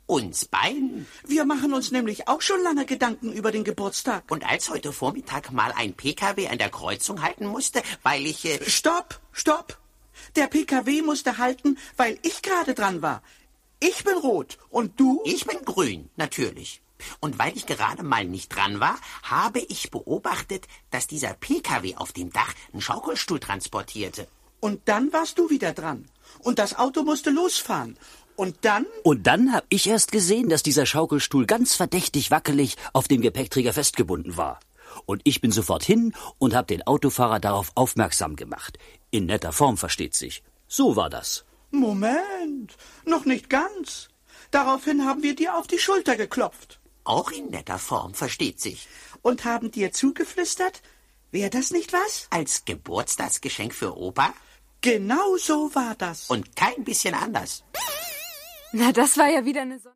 Uns beiden. Wir machen uns nämlich auch schon lange Gedanken über den Geburtstag. Und als heute Vormittag mal ein PKW an der Kreuzung halten musste, weil ich... Stopp! Der PKW musste halten, weil ich gerade dran war. Ich bin rot. Und du? Ich bin grün, natürlich. Und weil ich gerade mal nicht dran war, habe ich beobachtet, dass dieser PKW auf dem Dach einen Schaukelstuhl transportierte. Und dann warst du wieder dran. Und das Auto musste losfahren. Und dann? Und dann habe ich erst gesehen, dass dieser Schaukelstuhl ganz verdächtig wackelig auf dem Gepäckträger festgebunden war. Und ich bin sofort hin und habe den Autofahrer darauf aufmerksam gemacht. In netter Form, versteht sich. So war das. Moment, noch nicht ganz. Daraufhin haben wir dir auf die Schulter geklopft. Auch in netter Form, versteht sich. Und haben dir zugeflüstert, wäre das nicht was? Als Geburtstagsgeschenk für Opa? Genau so war das. Und kein bisschen anders. Na, das war ja wieder eine